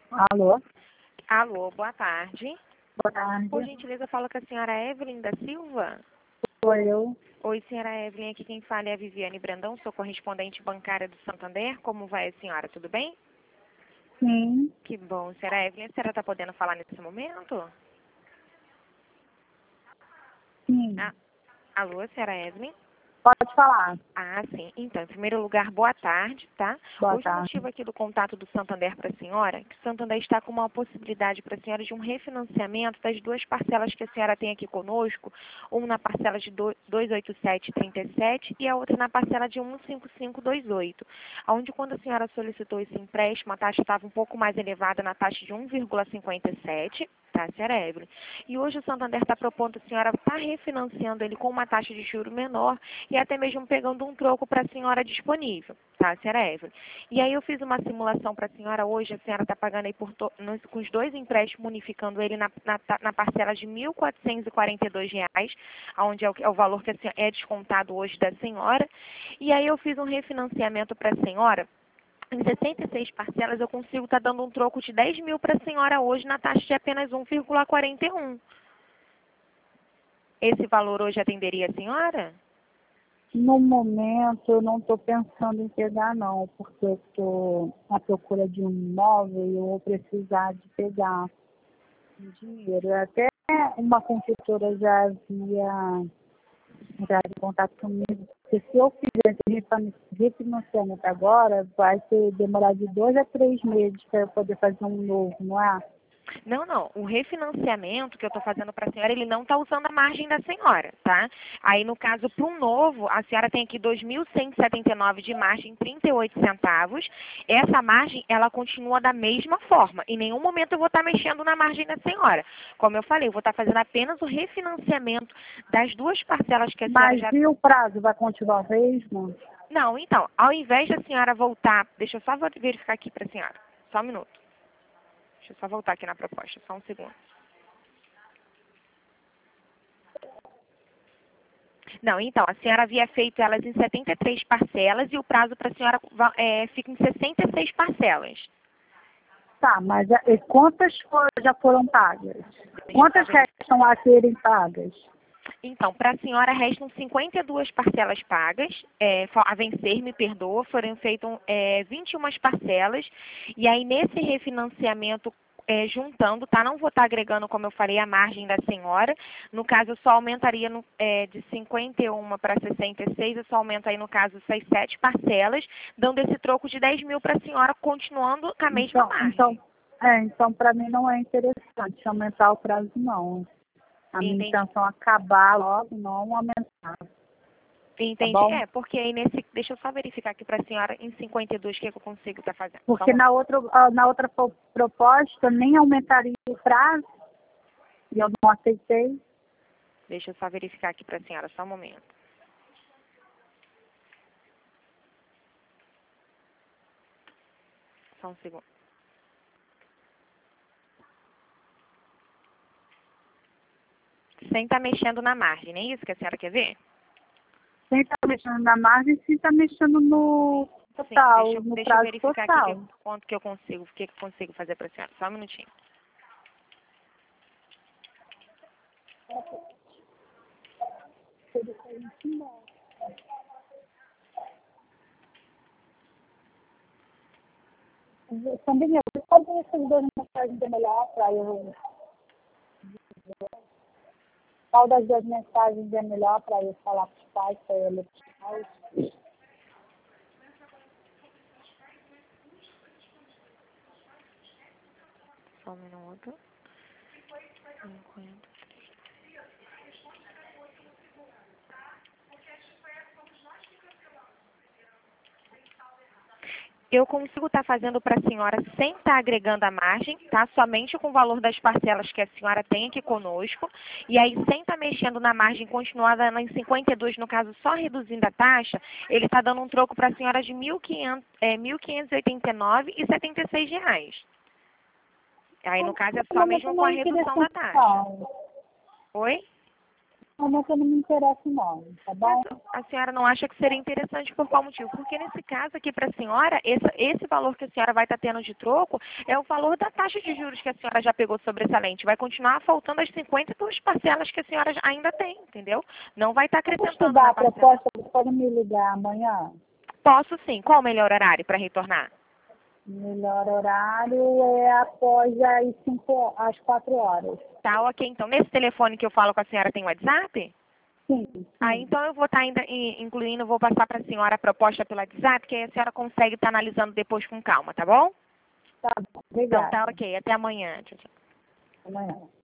Alô? Alô, boa tarde. Boa tarde. Por gentileza, fala com a senhora Evelyn da Silva. Sou eu. Oi, senhora Evelyn, aqui quem fala é a Viviane Brandão, sou correspondente bancária do Santander. Como vai a senhora, tudo bem? Sim. Que bom, senhora Evelyn. A senhora está podendo falar nesse momento? Sim. Alô, senhora Evelyn? Pode falar. Ah, sim. Então, em primeiro lugar, boa tarde, tá? Boa Hoje o tarde. motivo aqui do contato do Santander para a senhora, que o Santander está com uma possibilidade para a senhora de um refinanciamento das duas parcelas que a senhora tem aqui conosco, uma na parcela de 287,37 e a outra na parcela de 15528, onde quando a senhora solicitou esse empréstimo, a taxa estava um pouco mais elevada na taxa de 1,57, tá, senhora Evelyn? E hoje o Santander está propondo a senhora estar refinanciando ele com uma taxa de juro menor e até mesmo pegando um troco para a senhora disponível, tá, senhora Evelyn? E aí eu fiz uma simulação para a senhora hoje, a senhora está pagando aí com os dois empréstimos, unificando ele na parcela de R$ 1.442, onde é o valor que é descontado hoje da senhora. E aí eu fiz um refinanciamento para a senhora. Em 66 parcelas eu consigo estar dando um troco de 10 mil para a senhora hoje na taxa de apenas 1,41. Esse valor hoje atenderia a senhora? No momento, eu não estou pensando em pegar, não, porque eu estou à procura de um imóvel e eu vou precisar de pegar um dinheiro. Até uma consultora já havia entrado em contato comigo, porque se eu fizer esse refinanciamento agora, vai demorar de 2 a 3 meses para eu poder fazer um novo, não é? Não, não. O refinanciamento que eu estou fazendo para a senhora, ele não está usando a margem da senhora, tá? Aí, no caso, para um novo, a senhora tem aqui 2.179 de margem, 38 centavos. Essa margem, ela continua da mesma forma. Em nenhum momento eu vou estar mexendo na margem da senhora. Como eu falei, eu vou estar fazendo apenas o refinanciamento das duas parcelas que a senhora Mas já... e o prazo vai continuar o mesmo? Não, então, ao invés da senhora voltar... Deixa eu só verificar aqui para a senhora. Só um minuto. Deixa eu só voltar aqui na proposta, só um segundo. Não, então, a senhora havia feito elas em 73 parcelas e o prazo para a senhora fica em 66 parcelas. Tá, mas e quantas já foram pagas? Deixa eu Quantas só ver. restam a serem pagas? Então, para a senhora restam 52 parcelas pagas, a vencer, me perdoa, foram feitas 21 parcelas, e aí nesse refinanciamento, juntando, tá? Não vou estar agregando, como eu falei, a margem da senhora. No caso, eu só aumentaria de 51 para 66, eu só aumento aí, no caso, essas 7 parcelas, dando esse troco de 10 mil para a senhora, continuando com a mesma margem. Então para mim não é interessante aumentar o prazo, não. A minha Entendi. intenção é acabar logo, não aumentar. Tá Entendi. bom? Porque aí deixa eu só verificar aqui para a senhora em 52 o que eu consigo estar fazendo. Só um Porque momento. na outra proposta nem aumentaria o prazo e eu não aceitei. Deixa eu só verificar aqui para a senhora, só um momento. Só um segundo. Sem estar mexendo na margem, não é isso que a senhora quer ver? Sem estar mexendo na margem, sim está mexendo no Sim, total, no deixa eu prazo verificar total. aqui quanto que eu consigo, o que eu consigo fazer para a senhora. Só um minutinho. Também você pode ver essas duas mensagens é melhor para eu. Qual das duas mensagens é melhor para eu falar para os pais, para eu ler para os pais? Só um minuto. 50. Eu consigo estar fazendo para a senhora sem estar agregando a margem, tá? Somente com o valor das parcelas que a senhora tem aqui conosco. E aí, sem estar mexendo na margem continuada em 52, no caso, só reduzindo a taxa, ele está dando um troco para a senhora de 1.589,76 reais. Aí, no caso, é só mesmo com a redução da taxa. Oi? momento eu não me interesso não, tá bom? A senhora não acha que seria interessante por qual motivo? Porque nesse caso aqui para a senhora, esse valor que a senhora vai estar tendo de troco é o valor da taxa de juros que a senhora já pegou sobressalente. Vai continuar faltando as 52 parcelas que a senhora ainda tem, entendeu? Não vai estar Eu vou acrescentando estudar na a parcela. proposta, você pode me ligar amanhã? Posso sim. Qual o melhor horário para retornar? O melhor horário é após às 4 horas. Tá, ok. Então, nesse telefone que eu falo com a senhora tem WhatsApp? Sim, sim. Então eu vou estar ainda incluindo, vou passar para a senhora a proposta pelo WhatsApp, que aí a senhora consegue estar analisando depois com calma, tá bom? Tá bom, Então obrigada. tá ok. Até amanhã. Tchau, tchau. Amanhã.